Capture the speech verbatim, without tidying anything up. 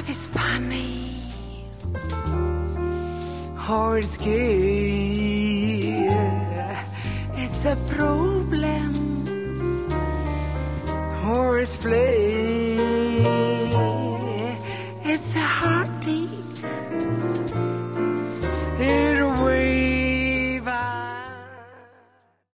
Love is funny, heart's gay. It's a problem, horseplay. It's a heartache,